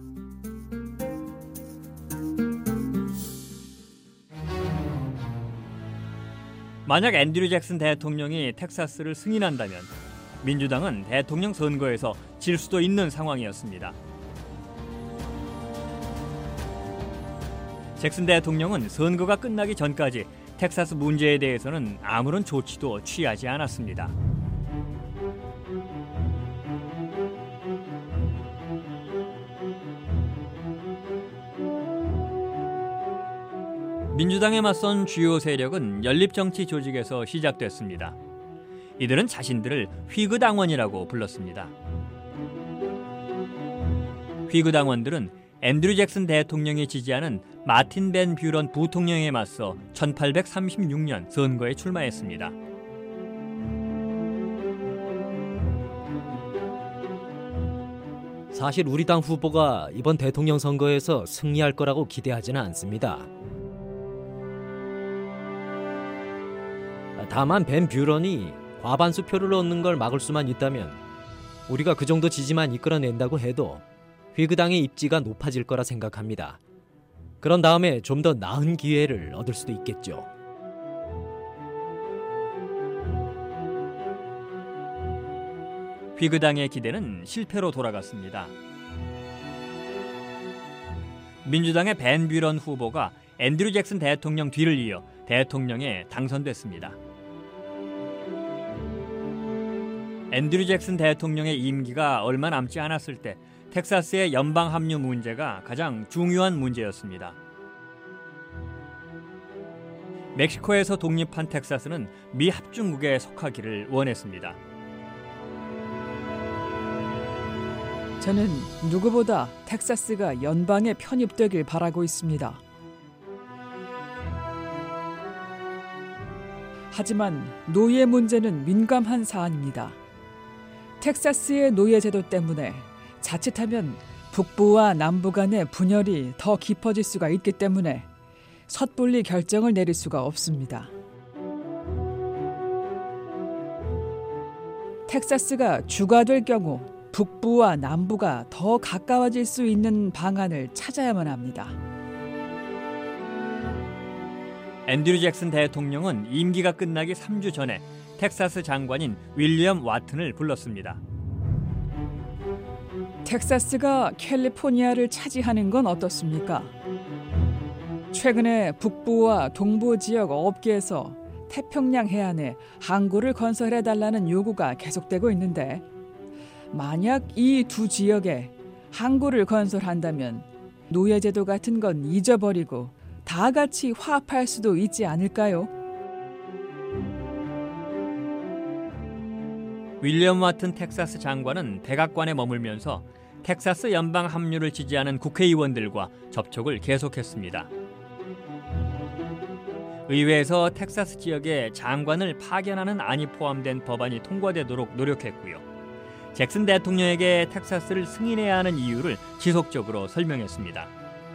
만약 앤드류 잭슨 대통령이 텍사스를 승인한다면 민주당은 대통령 선거에서 질 수도 있는 상황이었습니다. 잭슨 대통령은 선거가 끝나기 전까지 텍사스 문제에 대해서는 아무런 조치도 취하지 않았습니다. 민주당에 맞선 주요 세력은 연립정치 조직에서 시작됐습니다. 이들은 자신들을 휘그 당원이라고 불렀습니다. 휘그 당원들은 앤드류 잭슨 대통령이 지지하는 마틴 벤 뷰런 부통령에 맞서 천팔백삼십육 년 선거에 출마했습니다. 사실 우리 당 후보가 이번 대통령 선거에서 승리할 거라고 기대하지는 않습니다. 다만 벤 뷰런이 과반수 표를 얻는 걸 막을 수만 있다면 우리가 그 정도 지지만 이끌어낸다고 해도 휘그당의 입지가 높아질 거라 생각합니다. 그런 다음에 좀 더 나은 기회를 얻을 수도 있겠죠. 휘그당의 기대는 실패로 돌아갔습니다. 민주당의 벤 뷰런 후보가 앤드류 잭슨 대통령 뒤를 이어 대통령에 당선됐습니다. 앤드류 잭슨 대통령의 임기가 얼마 남지 않았을 때 텍사스의 연방 합류 문제가 가장 중요한 문제였습니다. 멕시코에서 독립한 텍사스는 미 합중국에 속하기를 원했습니다. 저는 누구보다 텍사스가 연방에 편입되길 바라고 있습니다. 하지만 노예 문제는 민감한 사안입니다. 텍사스의 노예 제도 때문에 자칫하면 북부와 남부 간의 분열이 더 깊어질 수가 있기 때문에 섣불리 결정을 내릴 수가 없습니다. 텍사스가 주가 될 경우 북부와 남부가 더 가까워질 수 있는 방안을 찾아야만 합니다. 앤드류 잭슨 대통령은 임기가 끝나기 삼 주 전에 텍사스 장관인 윌리엄 와튼을 불렀습니다. 텍사스가 캘리포니아를 차지하는 건 어떻습니까? 최근에 북부와 동부 지역 업계에서 태평양 해안에 항구를 건설해달라는 요구가 계속되고 있는데 만약 이 두 지역에 항구를 건설한다면 노예제도 같은 건 잊어버리고 다 같이 화합할 수도 있지 않을까요? 윌리엄 와튼 텍사스 장관은 백악관에 머물면서 텍사스 연방 합류를 지지하는 국회의원들과 접촉을 계속했습니다. 의회에서 텍사스 지역에 장관을 파견하는 안이 포함된 법안이 통과되도록 노력했고요. 잭슨 대통령에게 텍사스를 승인해야 하는 이유를 지속적으로 설명했습니다.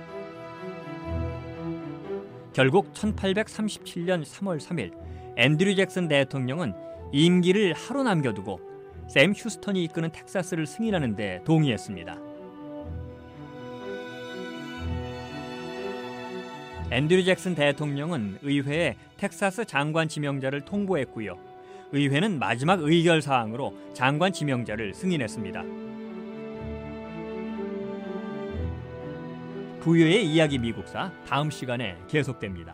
결국 천팔백삼십칠 년 삼월 삼일 앤드류 잭슨 대통령은 임기를 하루 남겨두고 샘 휴스턴이 이끄는 텍사스를 승인하는 데 동의했습니다. 앤드류 잭슨 대통령은 의회에 텍사스 장관 지명자를 통보했고요. 의회는 마지막 의결 사항으로 장관 지명자를 승인했습니다. 부유의 이야기 미국사 다음 시간에 계속됩니다.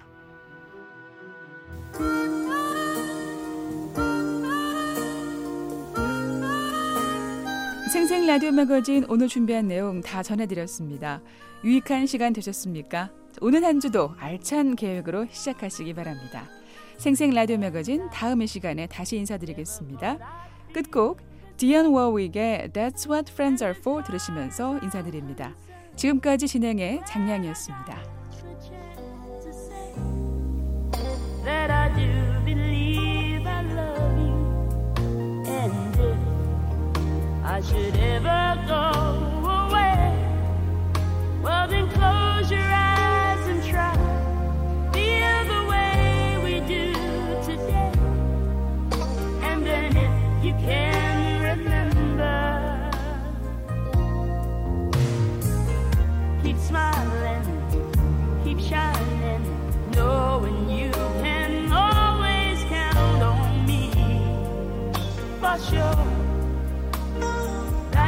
생생 라디오 매거진 오늘 준비한 내용 다 전해드렸습니다. 유익한 시간 되셨습니까? 오늘 한 주도 알찬 계획으로 시작하시기 바랍니다. 생생 라디오 매거진 다음의 시간에 다시 인사드리겠습니다. 끝곡 디언 워윅의 That's What Friends Are For 들으시면서 인사드립니다. 지금까지 진행의 장량이었습니다. That I do believe I love you, and if I should ever go away, well then close your eyes and try feel the way we do today, and then if you can remember, keep smiling, keep shining, knowing you can always count on me, for sure.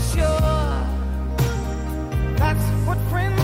sure that's what friends